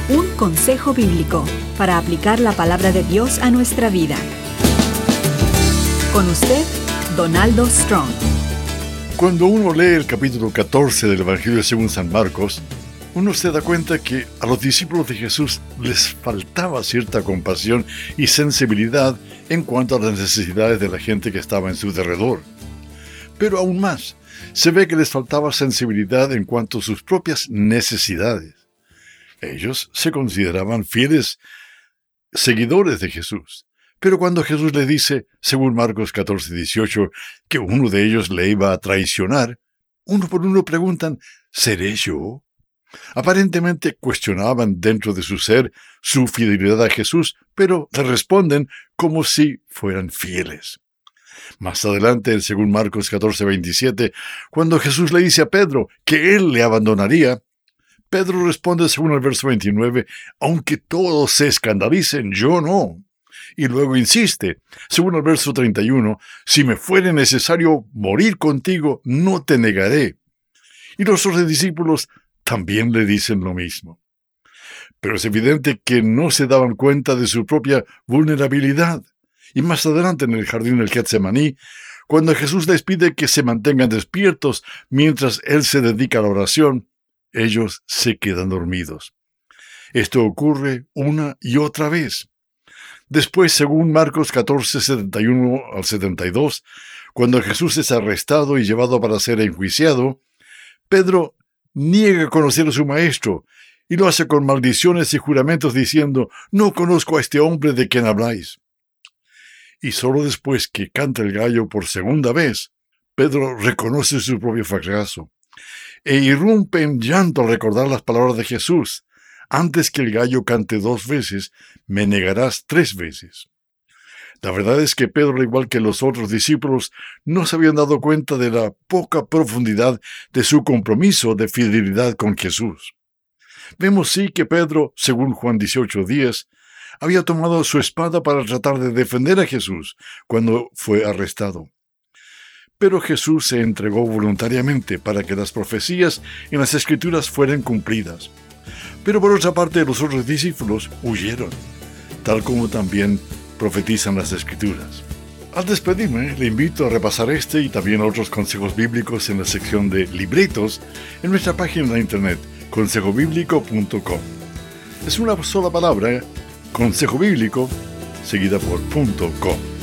Un consejo bíblico para aplicar la palabra de Dios a nuestra vida. Con usted, Donaldo Strong. Cuando uno lee el capítulo 14 del Evangelio según San Marcos, uno se da cuenta que a los discípulos de Jesús les faltaba cierta compasión y sensibilidad en cuanto a las necesidades de la gente que estaba en su derredor. Pero aún más, se ve que les faltaba sensibilidad en cuanto a sus propias necesidades. Ellos se consideraban fieles seguidores de Jesús. Pero cuando Jesús les dice, según Marcos 14:18, que uno de ellos le iba a traicionar, uno por uno preguntan, ¿seré yo? Aparentemente cuestionaban dentro de su ser su fidelidad a Jesús, pero le responden como si fueran fieles. Más adelante, según Marcos 14:27, cuando Jesús le dice a Pedro que él le abandonaría, Pedro responde según el verso 29, aunque todos se escandalicen, yo no. Y luego insiste, según el verso 31, si me fuere necesario morir contigo, no te negaré. Y los otros discípulos también le dicen lo mismo. Pero es evidente que no se daban cuenta de su propia vulnerabilidad. Y más adelante en el jardín del Getsemaní, cuando Jesús les pide que se mantengan despiertos mientras Él se dedica a la oración, ellos se quedan dormidos. Esto ocurre una y otra vez. Después, según Marcos 14:71 al 72, cuando Jesús es arrestado y llevado para ser enjuiciado, Pedro niega conocer a su maestro y lo hace con maldiciones y juramentos diciendo, no conozco a este hombre de quien habláis. Y solo después que canta el gallo por segunda vez, Pedro reconoce su propio fracaso e irrumpe en llanto al recordar las palabras de Jesús. Antes que el gallo cante 2 veces, me negarás 3 veces. La verdad es que Pedro, al igual que los otros discípulos, no se habían dado cuenta de la poca profundidad de su compromiso de fidelidad con Jesús. Vemos sí que Pedro, según Juan 18:10, había tomado su espada para tratar de defender a Jesús cuando fue arrestado. Pero Jesús se entregó voluntariamente para que las profecías en las Escrituras fueran cumplidas. Pero por otra parte, los otros discípulos huyeron, tal como también profetizan las Escrituras. Al despedirme, le invito a repasar este y también otros consejos bíblicos en la sección de libretos en nuestra página de internet, consejobiblico.com. Es una sola palabra, consejo bíblico, seguida por .com.